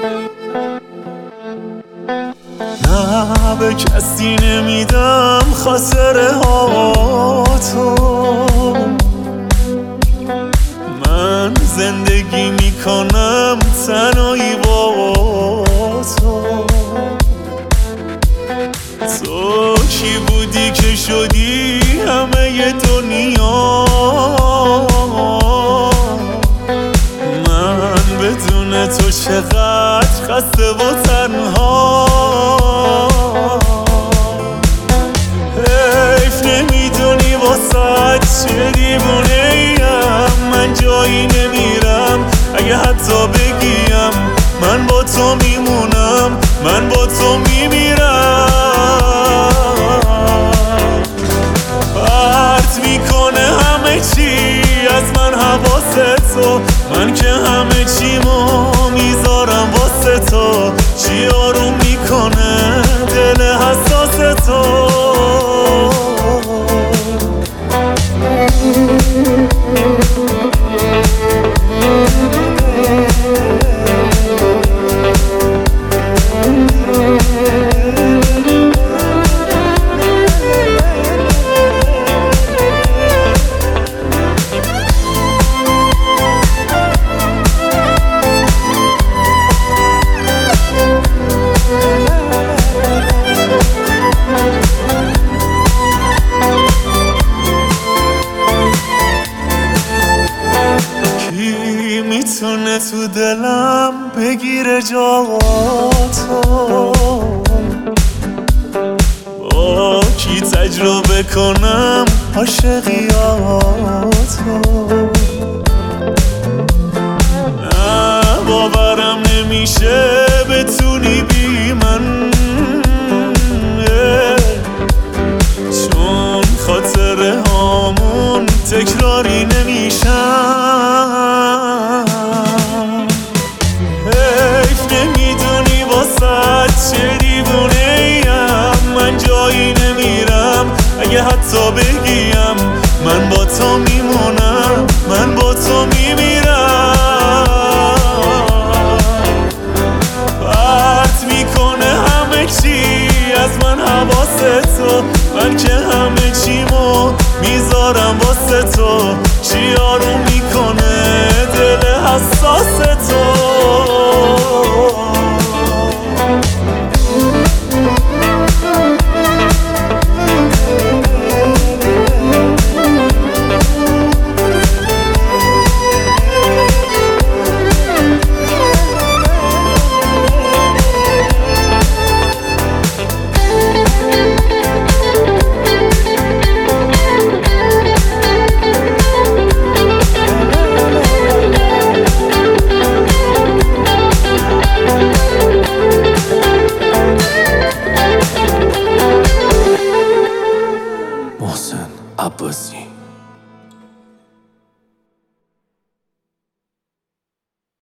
نه به کسی نمیدم خاطره ها تو، من زندگی میکنم تنهایی با تو. تو کی بودی که شدی همه ی دنیا؟ من بدون تو چقدر خسته و تنها. حیف نمیدونی واسه چه دیوونه ایم، من جایی نمیرم اگه حتی بگیم من با تو میمونم، من با تو میمیرم. پرت میکنه همه چی از من حواس تو، من که همه چیمو میذارم واسه تو. چی آروم میکنه دل حساس تو؟ میتونه تو دلم بگیره جاتو؟ با کی تجربه کنم عاشقیاتو؟ نه باورم نمیشه